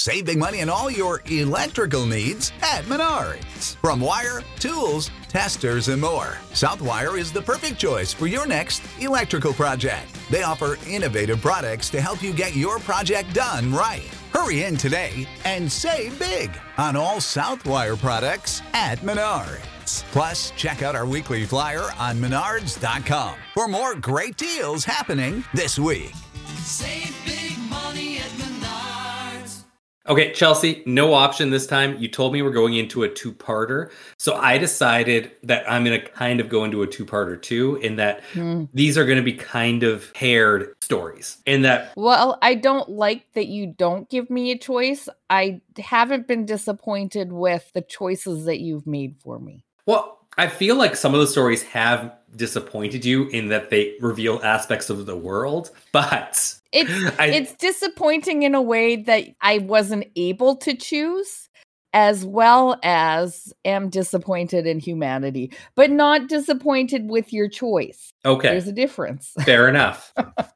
Save big money on all your electrical needs at Menards. From wire, tools, testers, and more, Southwire is the perfect choice for your next electrical project. They offer innovative products to help you get your project done right. Hurry in today and save big on all Southwire products at Menards. Plus, check out our weekly flyer on menards.com for more great deals happening this week. Save big money at Menards. Okay, Chelsea, no option this time. You told me we're going into a two-parter. So I decided that I'm going to kind of go into a two-parter too, in that these are going to be kind of paired stories. In that, Well, I don't like that you don't give me a choice. I haven't been disappointed with the choices that you've made for me. well, I feel like some of the stories have disappointed you in that they reveal aspects of the world, but It's disappointing in a way that I wasn't able to choose, as well as am disappointed in humanity, but not disappointed with your choice. okay, There's a difference. fair enough.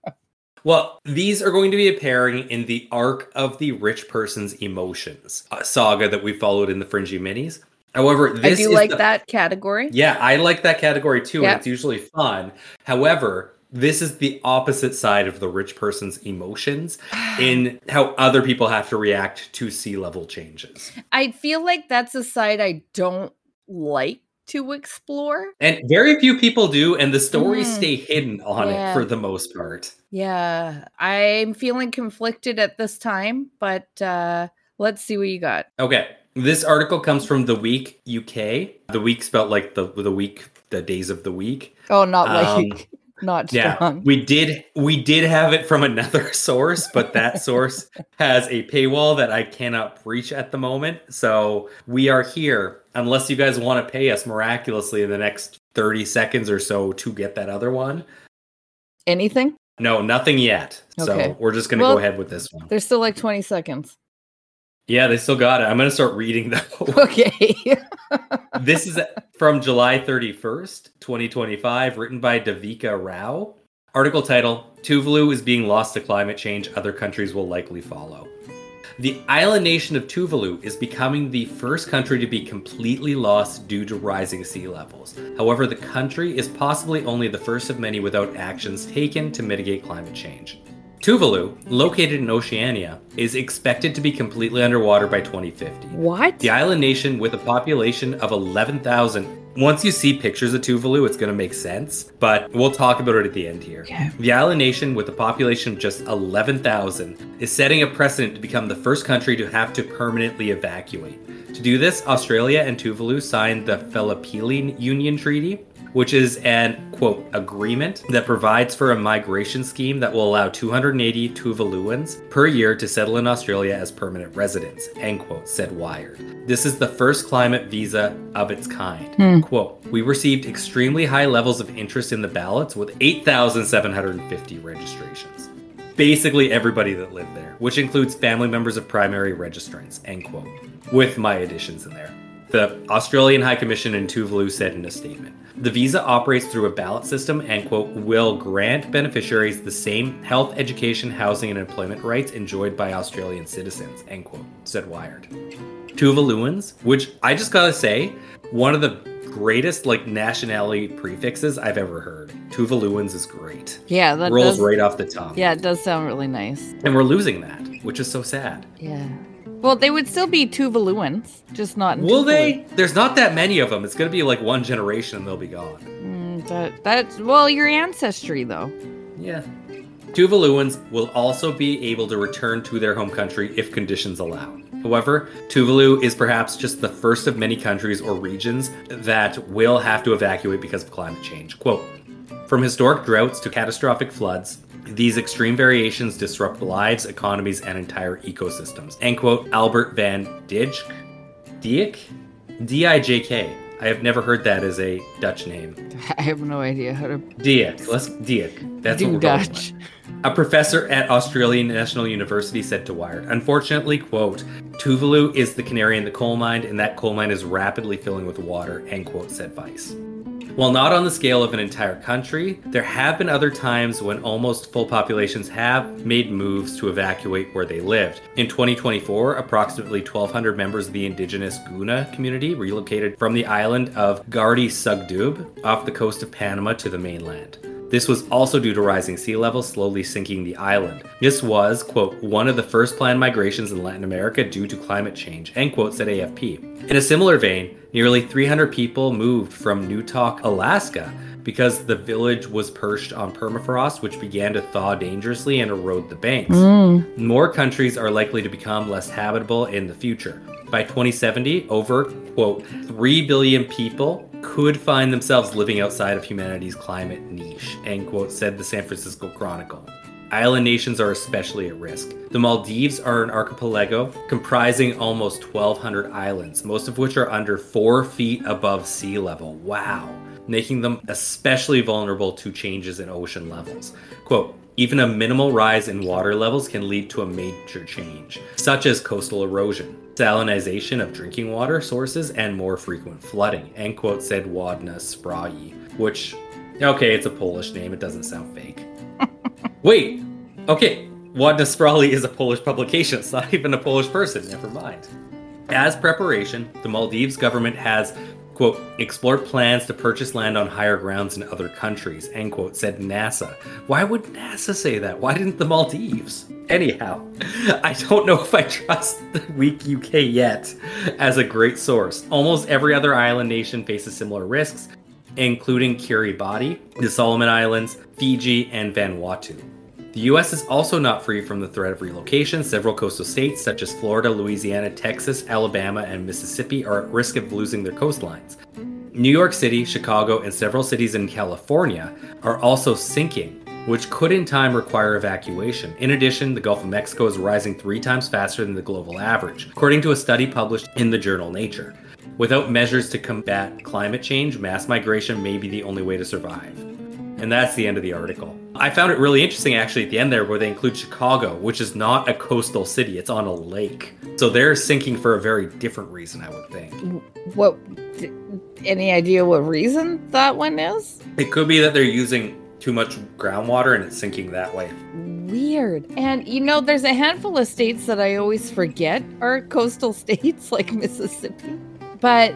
Well, these are going to be a pairing in the Arc of the Rich Person's Emotions, a saga that we followed in the Fringy Minis. However, I this do is like that category. Yeah, I like that category too, Yeah. and it's usually fun. However, this is the opposite side of the rich person's emotions in how other people have to react to sea level changes. I feel like that's a side I don't like to explore. And very few people do, and the stories stay hidden on Yeah. it for the most part. Yeah, I'm feeling conflicted at this time, but let's see what you got. Okay, this article comes from The Week UK. The week spelled like the week, the days of the week. Oh, not like not Yeah, strong. we did have it from another source, but that source has a paywall that I cannot breach at the moment. So we are here, unless you guys want to pay us miraculously in the next 30 seconds or so to get that other one. Anything? No, nothing yet. Okay. So we're just going to Well, go ahead with this one. There's still like 20 seconds. Yeah, they still got it. I'm going to start reading though. Okay. This is from July 31st, 2025, written by Devika Rao. Article title, Tuvalu is being lost to climate change. Other countries will likely follow. The island nation of Tuvalu is becoming the first country to be completely lost due to rising sea levels. However, the country is possibly only the first of many without actions taken to mitigate climate change. Tuvalu, located in Oceania, is expected to be completely underwater by 2050. What? The island nation with a population of 11,000. Once you see pictures of Tuvalu, it's going to make sense, but we'll talk about it at the end here. Okay. The island nation with a population of just 11,000 is setting a precedent to become the first country to have to permanently evacuate. To do this, Australia and Tuvalu signed the Philippine Union Treaty, which is an, quote, agreement that provides for a migration scheme that will allow 280 Tuvaluans per year to settle in Australia as permanent residents, end quote, said Wired. This is the first climate visa of its kind. Quote, we received extremely high levels of interest in the ballots with 8,750 registrations. Basically everybody that lived there, which includes family members of primary registrants, end quote, with my additions in there. The Australian High Commission in Tuvalu said in a statement, the visa operates through a ballot system and, quote, will grant beneficiaries the same health, education, housing, and employment rights enjoyed by Australian citizens, end quote, said Wired. Tuvaluans, which I just gotta say, one of the greatest, like, nationality prefixes I've ever heard. Tuvaluans is great. Yeah, that Rolls does, right off the tongue. Yeah, it does sound really nice. And we're losing that, which is so sad. Yeah. Well, they would still be Tuvaluans, just not in Will Tuvalu. they? There's not that many of them. It's gonna be like one generation and they'll be gone. That's well, your ancestry though. Yeah. Tuvaluans will also be able to return to their home country if conditions allow. However, Tuvalu is perhaps just the first of many countries or regions that will have to evacuate because of climate change. Quote, from historic droughts to catastrophic floods, these extreme variations disrupt lives, economies, and entire ecosystems. End quote, Albert van Dijk? D-I-J-K. I have never heard that as a Dutch name. I have no idea how to Dijk. Dijk. That's what do we're going Dutch. with. A professor at Australian National University said to Wired, unfortunately, quote, Tuvalu is the canary in the coal mine, and that coal mine is rapidly filling with water, end quote, said Vice. While not on the scale of an entire country, there have been other times when almost full populations have made moves to evacuate where they lived. In 2024, approximately 1,200 members of the indigenous Guna community relocated from the island of Gardi Sugdub off the coast of Panama to the mainland. This was also due to rising sea levels slowly sinking the island. This was, quote, one of the first planned migrations in Latin America due to climate change, end quote, said AFP. In a similar vein, nearly 300 people moved from Newtok, Alaska, because the village was perched on permafrost, which began to thaw dangerously and erode the banks. More countries are likely to become less habitable in the future. By 2070, over, quote, 3 billion people could find themselves living outside of humanity's climate niche, end quote, said the San Francisco Chronicle. Island nations are especially at risk. The Maldives are an archipelago comprising almost 1,200 islands, most of which are under 4 feet above sea level. Wow. Making them especially vulnerable to changes in ocean levels. Quote, even a minimal rise in water levels can lead to a major change, such as coastal erosion, salinization of drinking water sources, and more frequent flooding, end quote, said Ładna Sprawi, which, okay, it's a Polish name, it doesn't sound fake. Wait, okay, Ładna Sprawi is a Polish publication, it's not even a Polish person, never mind. As preparation, the Maldives government has, quote, explored plans to purchase land on higher grounds in other countries, end quote, said NASA. Why would NASA say that? Why didn't the Maldives? Anyhow, I don't know if I trust the weak UK yet as a great source. Almost every other island nation faces similar risks, including Kiribati, the Solomon Islands, Fiji, and Vanuatu. The US is also not free from the threat of relocation. Several coastal states, such as Florida, Louisiana, Texas, Alabama, and Mississippi, are at risk of losing their coastlines. New York City, Chicago, and several cities in California are also sinking, which could in time require evacuation. In addition, the Gulf of Mexico is rising 3 times faster than the global average, according to a study published in the journal Nature. Without measures to combat climate change, mass migration may be the only way to survive. And that's the end of the article. I found it really interesting actually at the end there where they include Chicago, which is not a coastal city, it's on a lake. So they're sinking for a very different reason, I would think. What? Any idea what reason that one is? It could be that they're using too much groundwater and it's sinking that way. Weird. And you know, there's a handful of states that I always forget are coastal states, like Mississippi. But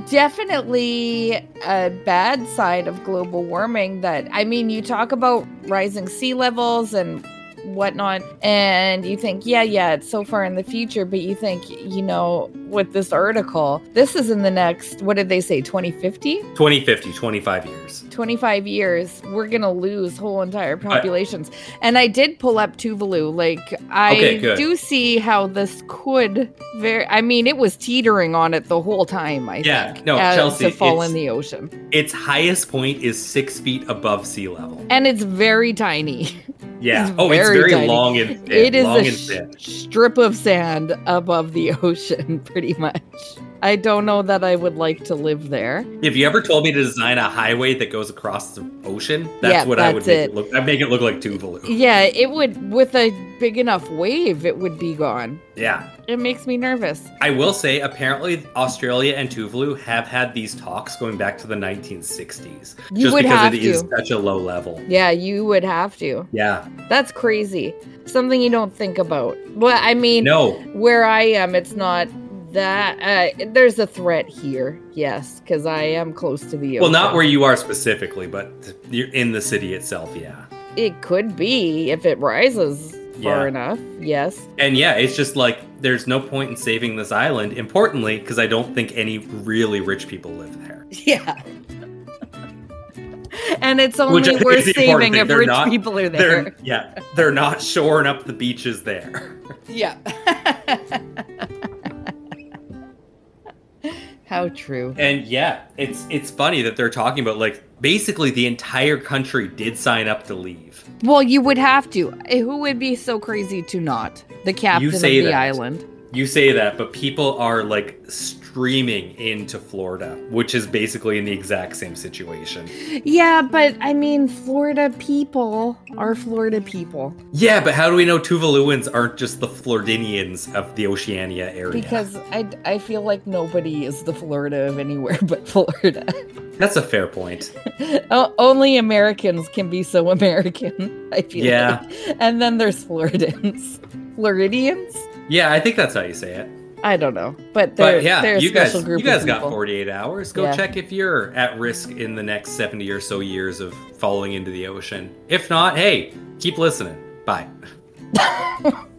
definitely a bad side of global warming that, I mean, you talk about rising sea levels and whatnot, and you think, yeah, it's so far in the future, but you think, you know, with this article, this is in the next, what did they say, 2050? 2050, 25 years. 25 years, we're going to lose whole entire populations. And I did pull up Tuvalu. Like, I do see how this could I mean, it was teetering on it the whole time, I think. No, Chelsea, to fall in the ocean. Its highest point is 6 feet above sea level. And it's very tiny. Yeah. It's it's very tiny. long and thin. It is long a and thin. strip of sand above the ocean, pretty much. I don't know that I would like to live there. If you ever told me to design a highway that goes across the ocean, I would make it look. I'd make it look like Tuvalu. Yeah, it would. With a big enough wave, it would be gone. Yeah. It makes me nervous. I will say, apparently, Australia and Tuvalu have had these talks going back to the 1960s. You would have to. It is such a low level. Yeah, you would have to. Yeah. That's crazy. Something you don't think about. Well, I mean, no. Where I am, it's not that. There's a threat here, yes, because I am close to the ocean. Well, not where you are specifically, but you're in the city itself, yeah. It could be if it rises far enough, yes. And yeah, it's just like, there's no point in saving this island, importantly, because I don't think any really rich people live there. Yeah. And it's only worth saving if rich people are there. They're not shoring up the beaches there. Yeah. How true. And yeah, it's funny that they're talking about, like, basically the entire country did sign up to leave. Well, you would have to. Who would be so crazy to not? The captain of the island. You say that, but people are like streaming into Florida, which is basically in the exact same situation. Yeah, but I mean, Florida people are Florida people. Yeah, but how do we know Tuvaluans aren't just the Floridians of the Oceania area? Because I feel like nobody is the Florida of anywhere but Florida. That's a fair point. Only Americans can be so American, I feel Yeah. like. And then there's Floridians. Floridians? Yeah, I think that's how you say it. I don't know. But they're a you special guys, group you guys of got people. 48 hours. Go Yeah. check if you're at risk in the next 70 or so years of falling into the ocean. If not, hey, keep listening. Bye.